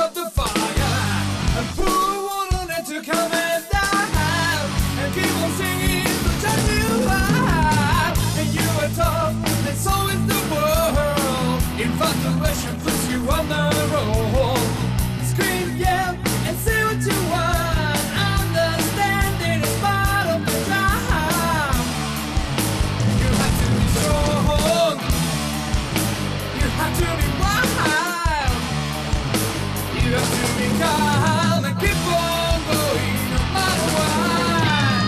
up the fire and pour water on it to come and die. And keep on singing to touch you high. And you are tough, and so is the world. Infatuation puts you on the roll. Scream, yell, and say what you want. Understanding is part of the job. You have to be strong. You have to be wild. You have to be calm and keep on going no matter what.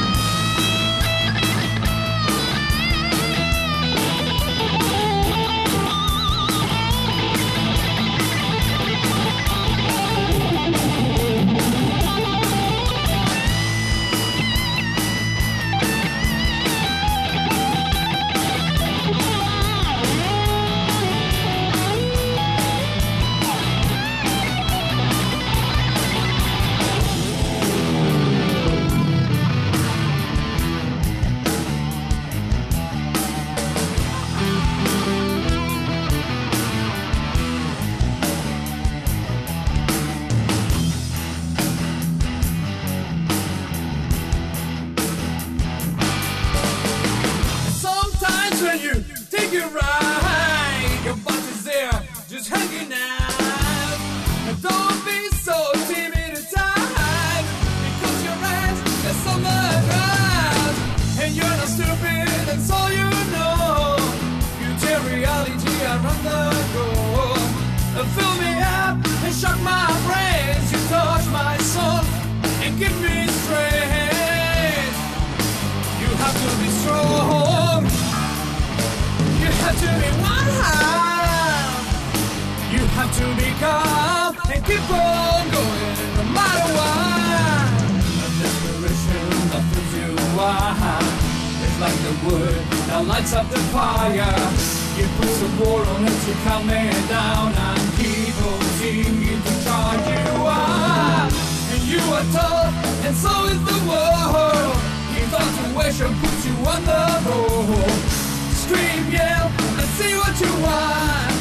When you take it right, your boss is there, just hanging out. And don't be so timid at times, because your eyes are summer ground. And you're not stupid, that's all you know. You tear reality around the globe. And fill me up and shock my brains. You touch my soul and give me strength. You have to be strong. You have to be wild. You have to be calm and keep on going no matter what. A desperation that fills you wild. It's like the wood that lights up the fire. You put some more on it to calm it down and keep on singing to charge you up. And you are tough and so is the world. Infatuation puts you on the road. Scream, yell, and see what you want.